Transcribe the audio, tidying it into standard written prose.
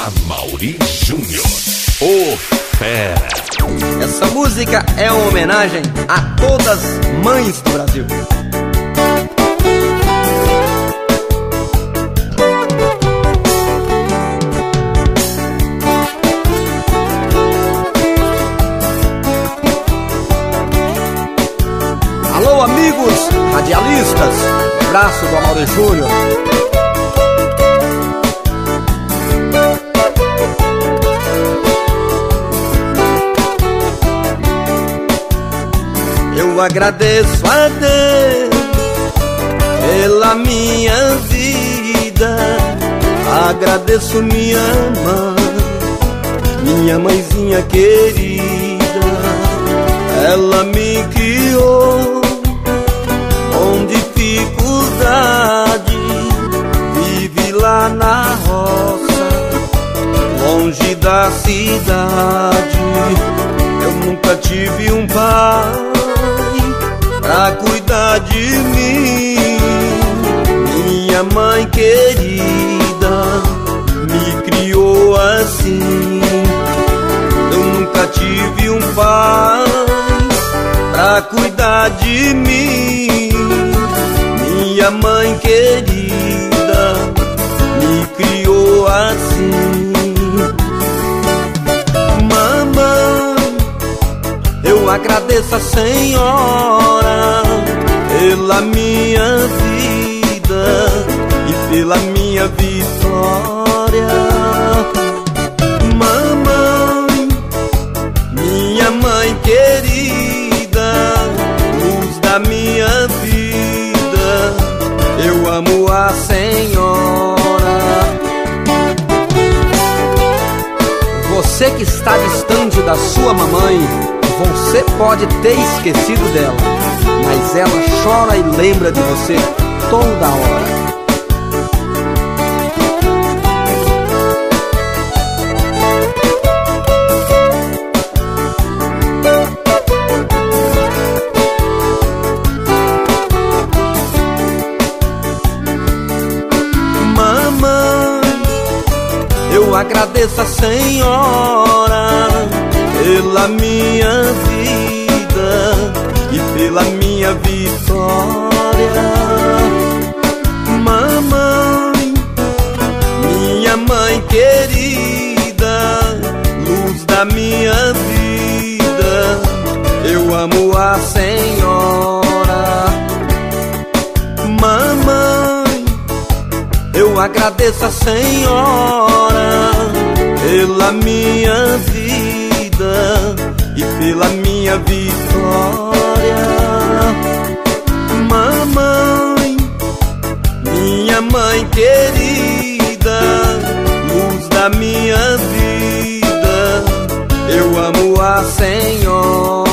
Amaury Júnior, o Fera. Essa música é uma homenagem a todas as mães do Brasil. Alô, amigos radialistas, abraço do Amaury Júnior. Eu agradeço a Deus pela minha vida, agradeço minha mãe, minha mãezinha querida. Ela me criou com dificuldade, vive lá na roça, longe da cidade. Eu nunca tive um pai pra cuidar de mim. Minha mãe querida me criou assim. Eu nunca tive um pai pra cuidar de mim. Minha mãe querida me criou assim. Mamãe, eu agradeço a Senhora pela minha vida e pela minha vitória. Mamãe, minha mãe querida, luz da minha vida, eu amo a Senhora. Você que está distante da sua mamãe, você pode ter esquecido dela, mas ela chora e lembra de você toda hora. Mamãe, eu agradeço a Senhora pela minha vida e pela minha vitória. Mamãe, minha mãe querida, luz da minha vida, eu amo a Senhora. Mamãe, eu agradeço a Senhora pela minha vida e pela minha vitória. Mamãe, minha mãe querida, luz da minha vida, eu amo a Senhora.